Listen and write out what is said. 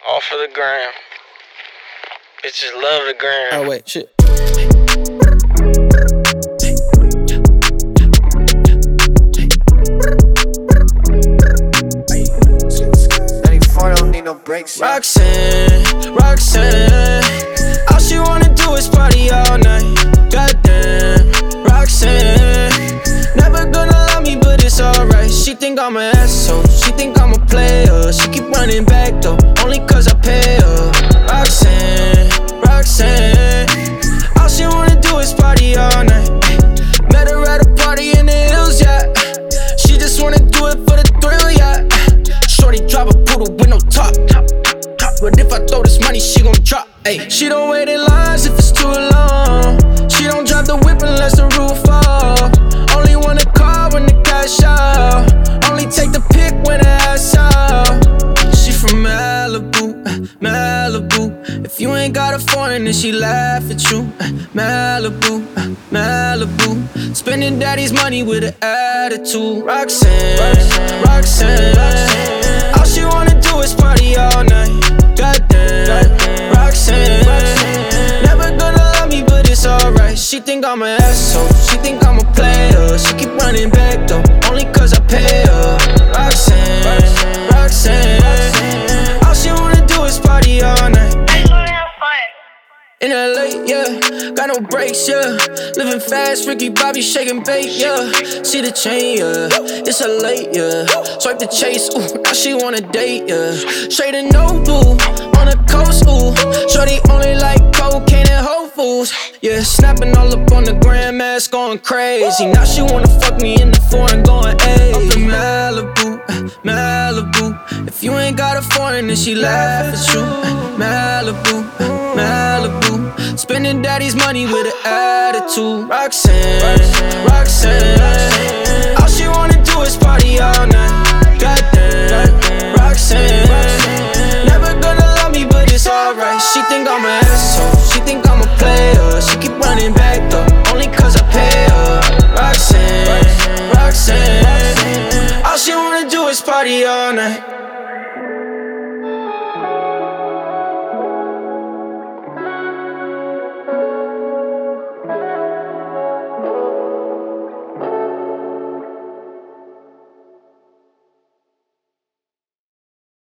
All for the gram. Bitches love the gram. Oh, wait, shit. Don't need no breaks. Roxanne, all she wanna do is party all night. Goddamn, Roxanne, never gonna love me, but it's alright. She think I'm an asshole, she think I'm a player. She keep running back though, only cause I pay her. Roxanne, all she wanna do is party all night. Met her at a party in the hills, yeah. She just wanna do it for the thrill, yeah. Shorty drive a poodle with no top. But if I throw this money, she gon' drop. Ay. She don't wait in lines if it's too long. She don't drive the whip unless the roof fall. Only wanna call when the cash out. Only take the pic when the ass out. She from Malibu. If you ain't got a foreign, then she laugh at you. Malibu. Spending daddy's money with an attitude. Roxanne, all she wanna do is party all night. Goddamn, Roxanne, never gonna love me, but it's alright. She think I'm an asshole, she think I'm a player. She keep running back though, only cause I pay her. Roxanne, all she wanna do is party all night. In LA, yeah, got no brakes, yeah. Living fast, Ricky Bobby shaking bait, yeah. See the chain, yeah, it's a late, yeah. Swipe the chase, ooh, now she wanna date, yeah. Straight and no blue, on the coast, ooh. Shorty only like cocaine and Whole Foods, yeah. Snapping all up on the grandmas, going crazy. Now she wanna fuck me in the foreign, going ayy. Up in Malibu. If you ain't got a foreign, then she laugh at you. Malibu. Spending daddy's money with an attitude. Roxanne, all she wanna